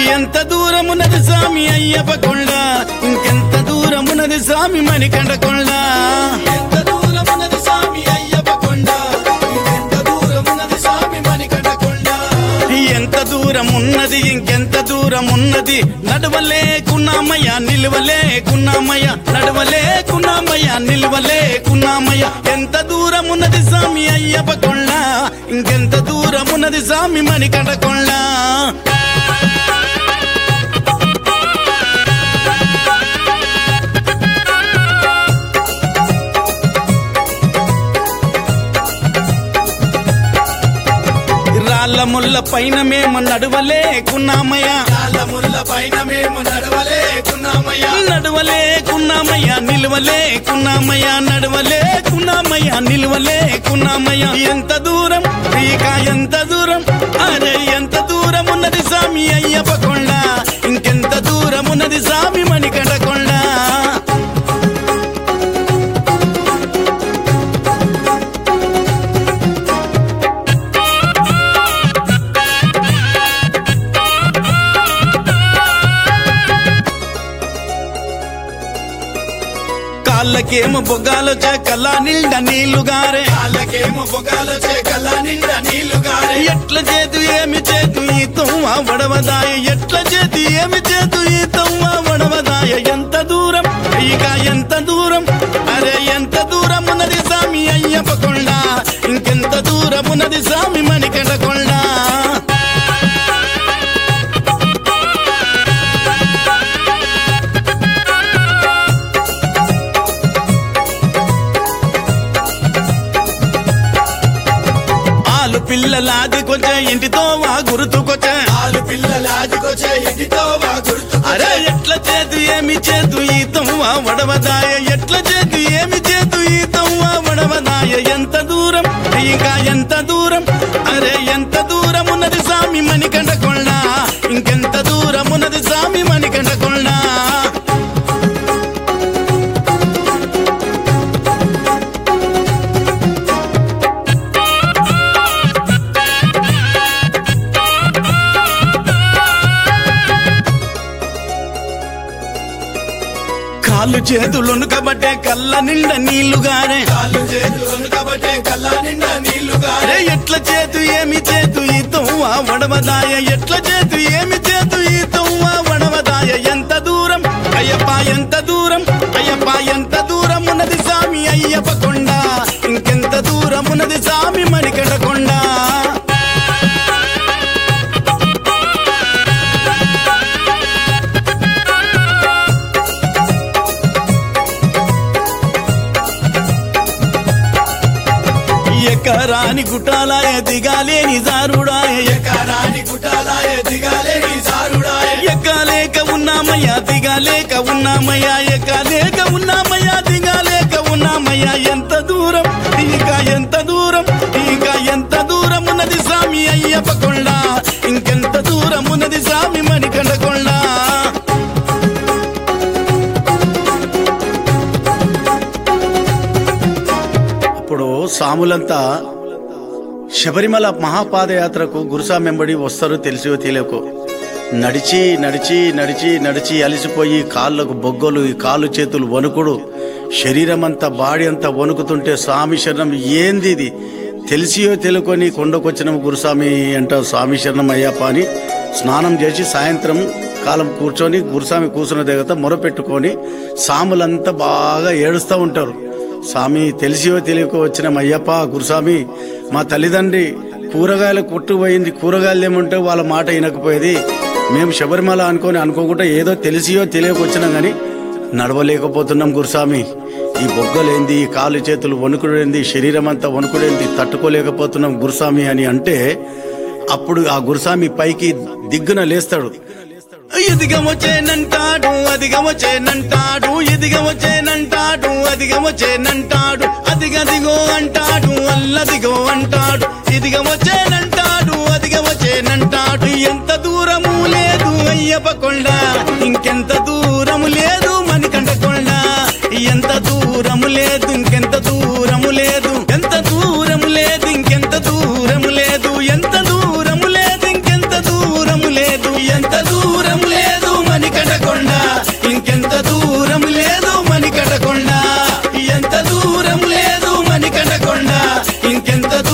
ఎంత దూరమున్నది స్వామి అయ్యప్ప కొండ, ఇంకెంత దూరమున్నది స్వామి మణికంఠ కొండ. ఎంత దూరమున్నది స్వామి అయ్యప్ప కొండ, ఇంకెంత దూరమున్నది స్వామి మణికంఠ కొండ. ఎంత దూరమున్నది ఇంకెంత దూరమున్నది, నడవలేకున్నామయ్యా నిలువలేకున్నామయ్యా, నడవలేకున్నామయ్యా నిలువలేకున్నామయ్యా. ఎంత దూరమున్నది స్వామి అయ్యప్ప కొండ, ఇంకెంత దూరమున్నది స్వామి మణికంఠ కొండ. రాళ్ళ ముళ్ళ పైన మేము నడవలేకున్నామయ్యా, రాళ్ళ ముళ్ళ పైన మేము నడవలేకున్నామయ్యా, నడవలేకున్నామయ్యా నిలువలేకున్నామయ్యా, నడవలేకున్నామయ్యా నిలువలేకున్నామయ్యా. ఎంత దూరం ఇక ఎంత దూరం, అరే ఎంత దూరం ఉన్నది స్వామి అయ్యప్ప కొండ, ఇంకెంత దూరం ఉన్నది స్వామి మణికంఠ కొండ. కాళ్ళకేమో బొగ్గాలొచ్చే కల్లా నిండా నీళ్లుగారే, కాళ్ళకేమో బొగ్గాలొచ్చే కల్లా నిండా నీళ్లుగారే. ఎట్ల చేతు ఏమి చేతు ఈ తొవ్వ వడవదాయ, ఎట్ల చేతు ఏమి చేతు ఈ తొవ్వ వడవదాయ. ఎంత దూరం ఇక ఎంత దూరం, అరే ఎంత దూరం ఉన్నది స్వామి అయ్యప్ప కొండ, ఇంకెంత దూరం ఉన్నది స్వామి మణికంఠ కొండ. పిల్లలాదికొచ్చే ఇంటితో వా గుర్తుకొచ్చే, ఆలు పిల్లలాదికొచ్చే ఇంటితో వా గుర్తు. అరే ఎట్ల చేతు ఏమి చేతు ఈ తొవ్వ వడవదాయ, ఎట్ల చేతు ఏమి చేతు ఈ తొవ్వ వడవదాయ. ఎంత దూరం ఇంకా ఎంత దూరం, అరే ఎంత దూరం ఉన్నది స్వామి మణికంఠ కొండ, ఇంకెంత దూరం ఉన్నది స్వామి మణికంఠ కొండ. కాళ్ళు చేతులను కబట్టే కళ్ళ నిండా నీళ్లుగారే, కాళ్ళు చేతులను కబట్టే కళ్ళ నిండా నీళ్లుగారే. ఎట్ల చేతు ఏమి చేతు ఈ తొవ్వ వడవదాయ, ఎట్ల చేతు ఏమి చేతు ఈ తొవ్వ వడవదాయ. ఎంత దూరం అయ్యప్ప ఎంత దూరం, అయ్యప్ప ఎంత దూరం ఉన్నది స్వామి అయ్యప్ప కొండ, ఇంకెంత దూరం ఉన్నది స్వామి మణికంఠ కొండ. ఎకరాని గుట్టాలాయ దిగాలేని జారుడాయ, ఎకరాని గుట్టాలాయ దిగాలేని జారుడాయ. ఎక్కలేక ఉన్నామయ్యా దిగాలేక ఉన్నామయ్యా, ఎక్కలేక ఉన్నామయ్యా దిగాలేక ఉన్నామయ్యా. ఎంత దూరం ఇంకా ఎంత దూరం, ఇంకా ఎంత దూరం ఉన్నది స్వామి అయ్యప్ప కొండ, ఇంకెంత దూరం ఉన్నది స్వామి మణికంఠ కొండ. అప్పుడు సాములంతా శబరిమల మహాపాదయాత్రకు గురుస్వామి వెంబడి వస్తారు. తెలిసివో తెలియకో నడిచి నడిచి నడిచి నడిచి అలిసిపోయి కాళ్ళకు బొగ్గలు, కాళ్ళు చేతులు వణుకుడు, శరీరం అంతా బాడీ అంతా వణుకుతుంటే స్వామి శరణం ఏంది ఇది, తెలిసియో తెలుకొని కొండకొచ్చిన గురుస్వామి అంట. స్వామి శరణం అయ్యప్ప అని స్నానం చేసి సాయంత్రం కాలం కూర్చొని గురుస్వామి కూర్చున్న దగ్గర మొరపెట్టుకొని సాములంతా బాగా ఏడుస్తూ ఉంటారు. స్వామి తెలిసియో తెలియకో వచ్చిన అయ్యప్ప గురుస్వామి, మా తల్లిదండ్రి కూరగాయలు కొట్టుపోయింది, కూరగాయలు ఏమంటే వాళ్ళ మాట వినకపోయేది, మేము శబరిమల అనుకోకుండా ఏదో తెలిసియో తెలియకొచ్చినాం కానీ నడవలేకపోతున్నాం గురుస్వామి. ఈ బొగ్గలేంది, ఈ కాళ్ళు చేతులు వణుకుడేంది, శరీరం అంతా వణుకుడేంది, తట్టుకోలేకపోతున్నాం గురుస్వామి అని అంటే అప్పుడు ఆ గురుస్వామి పైకి దిగ్గున లేస్తాడు. ఎదిగవచ్చేనంటాడు అదిగవచ్చేనంటాడు, ఎదిగవచ్చేనంటాడు అదిగవచ్చేనంటాడు, అదిగదిగో అంటాడు అల్లదిగో అంటాడు, ఎదిగవచ్చేనంటాడు అదిగవచ్చేనంటాడు. ఎంత దూరము లేదు అయ్యప్ప కొండ, ఇంకెంత దూరము లేదు మణికంఠ కొండ. ఎంత దూరము లేదు ఇంకెంత దూరము లేదు, ఎంత దూరము లేదు ఇంకెంత దూరము లేదు, ఎంత దూరము లేదు ఇంకెంత దూరము లేదు, ఎంత దూరం ఇంకెంత